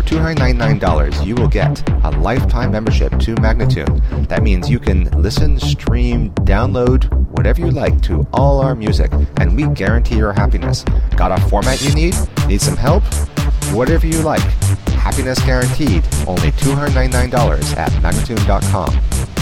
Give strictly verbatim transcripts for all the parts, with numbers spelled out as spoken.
two hundred ninety-nine dollars, you will get a lifetime membership to Magnatune. That means you can listen, stream, download, whatever you like to all our music, and we guarantee your happiness. Got a format you need? Need some help? Whatever you like. Happiness guaranteed. Only two hundred ninety-nine dollars at Magnatune dot com.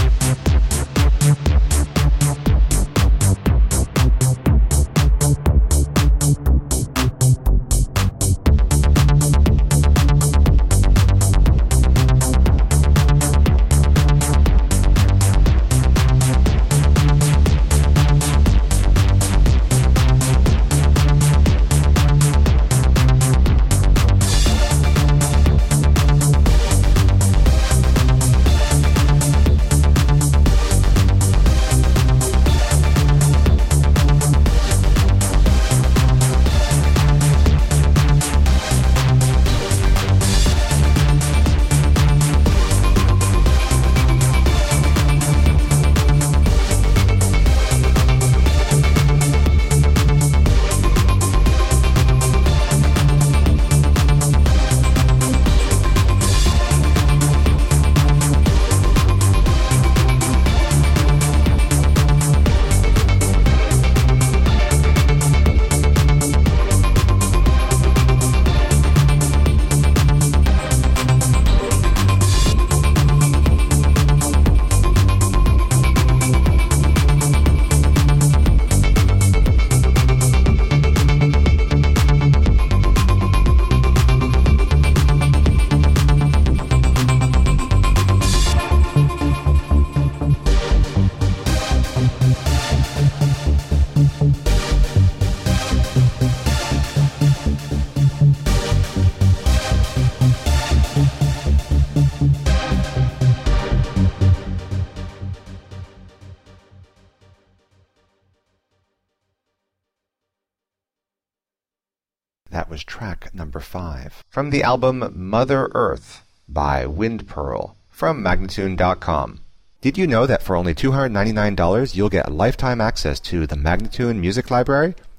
That was track number five from the album Mother Earth by Wind Pearl from Magnatune dot com. Did you know that for only two hundred ninety-nine dollars you'll get lifetime access to the Magnatune Music Library?